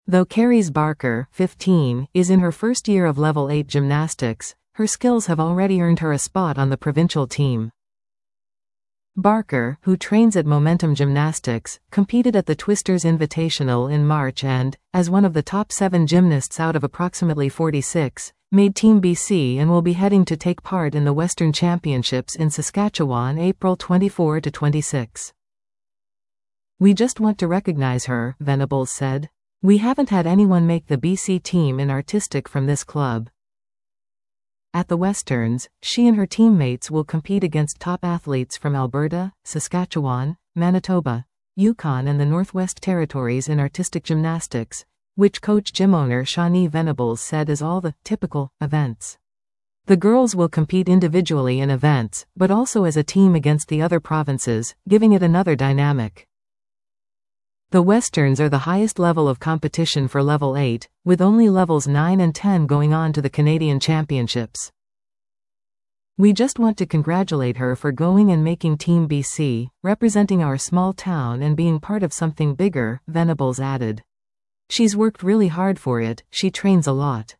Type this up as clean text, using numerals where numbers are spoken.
Though Carries Barker, 15, is in her first year of Level 8 gymnastics, her skills have already earned her a spot on the provincial team. Barker, who trains at Momentum Gymnastics, competed at the Twisters Invitational in March and, as one of the top 7 gymnasts out of approximately 46, made Team BC and will be heading to take part in the Western Championships in Saskatchewan April 24 to 26. "We just want to recognize her," Venables said. "We haven't had anyone make the BC team in artistic from this club." At the Westerns, she and her teammates will compete against top athletes from Alberta, Saskatchewan, Manitoba, Yukon and the Northwest Territories in artistic gymnastics, which coach gym owner Shawnee Venables said is all the typical events. The girls will compete individually in events, but also as a team against the other provinces, giving it another dynamic. The Westerns are the highest level of competition for Level 8, with only Levels 9 and 10 going on to the Canadian Championships. "We just want to congratulate her for going and making Team BC, representing our small town and being part of something bigger," Venables added. "She's worked really hard for it, she trains a lot.